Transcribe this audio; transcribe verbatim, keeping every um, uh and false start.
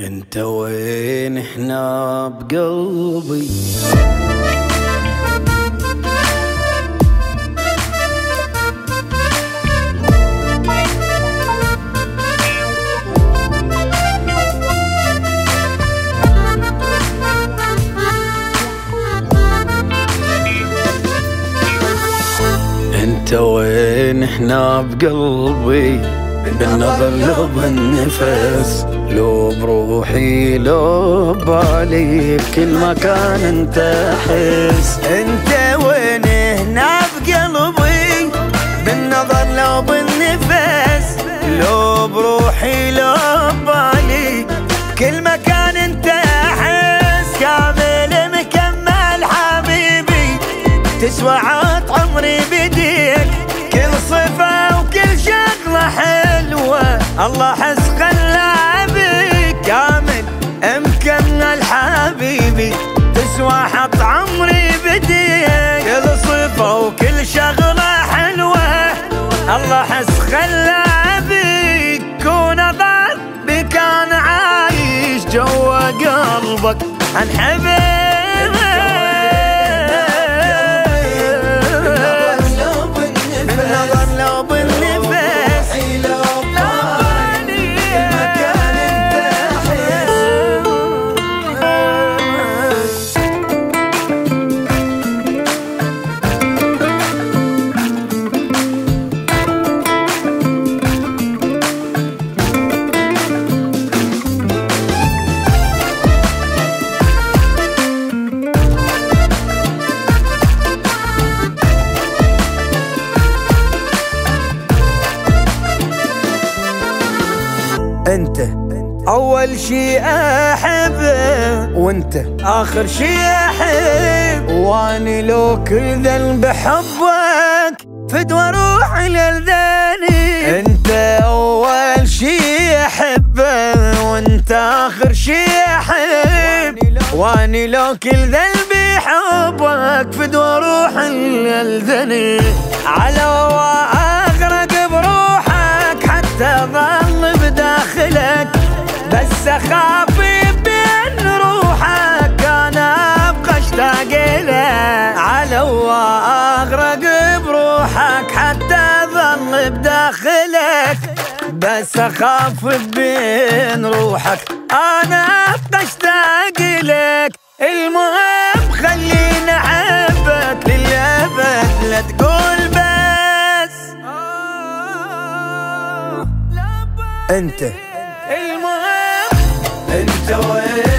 انت وين احنا بقلبي؟ انت وين احنا بقلبي؟ بالنظر لو بالنفس لو بروحي لو بالي بكل مكان انت احس. انت وين هنا بقلبي؟ بالنظر لو بالنفس لو بروحي لو بالي بكل مكان انت احس. كامل مكمل حبيبي تسوى عط عمري بديك، كل صفة وكل شغلة حلوة الله حس خلى بيك. كامل مكمل حبيبي تسوى حط عمري بديك، كل صفة وكل شغلة حلوة الله حس خلى بيك. كون ضل بك انا عايش جوا قلبك انحبك. انت اول شي احبه وانت اخر شي احب، واني لو كل ذنب حبك فدوى روحي للذاني. انت اول شي احبه وانت اخر شي احب، واني لو كل ذنب حبك فدوى روحي للذاني. على واغرق بروحك حتى ظل بداخلك، بس اخاف بين روحك انا ابقى اشتاق لك. على واغرق بروحك حتى ظل بداخلك، بس اخاف بين روحك انا ابقى اشتاق لك. المهم خليني احبك للابد لا تقول بس. انت انت وين